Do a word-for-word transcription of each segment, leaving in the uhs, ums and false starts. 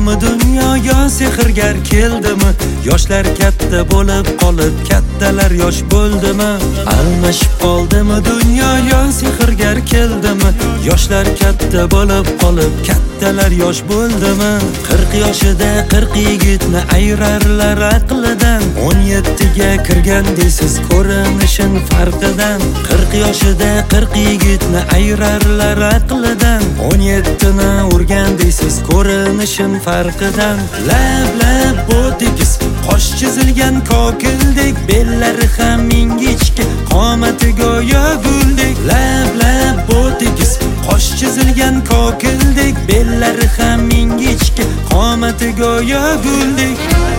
Qoldimi dunyoga sehrgar keldimi? Yoshlar katta bo'lib qolib, kattalar yosh bo'ldimi? Almashib qoldimi dunyoga sehrgar keldimi? Yoshlar katta bo'lib qolib, kattalar yosh bo'ldimi? qirq yoshida qirq yigitni ayrarlar aqlidan. o'n yettiga kirgan deysiz ko'rinishin farqidan. qirq yoshida qirq yigitni ayrarlar aqlidan. o'n yettini urgan deysiz ko'rinishin farqidan. Lab lab bo'tikiz, qosh chizilgan kokildek, bellari ham ingichka, qomati go'yo guldek. Lab lab bo'tikiz, qosh chizilgan kokildek, bellari ham ingichka, qomati go'yo guldek.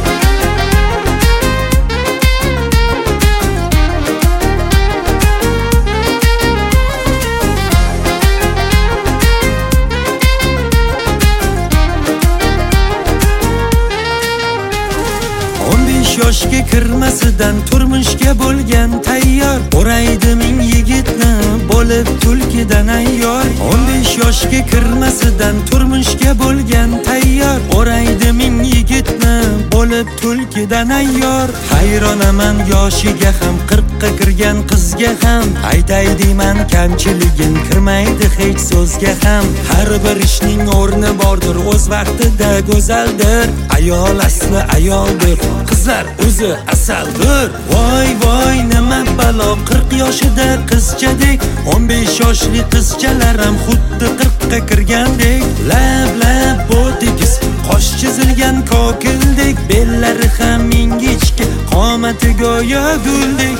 yoshga kirmasidan turmushga bo'lgan tayyor. O'raydi ming yigitni bo'lib tulkidan ayyor. o'n besh yoshga kirmasidan turmushga bo'lgan tayyor. O'raydi ming yigitni bo'lib tulkidan ayyor. Hayronaman yoshiga ham, qirqqa kirgan qizga ham. Aytay deyman kamchiligin kirmaydi hech so'zga ham. Har bir ishning o'rni bordir, o'z vaqtida go'zaldir. Ayol asli ayoldir, qizlar o'zi asaldir. Voy voy nima balo, qirq yoshida qizchadek. o'n besh yoshli qizchalar ham xuddi qirqqa kirgandek. Lab lab bo'tikiz, qosh chizilgan kokildek, bellari ham ingichka, qomati go'yo guldek.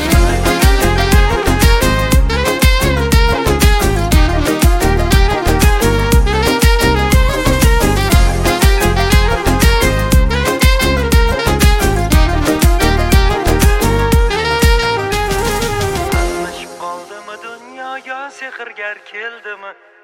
Sehrgar keldimi?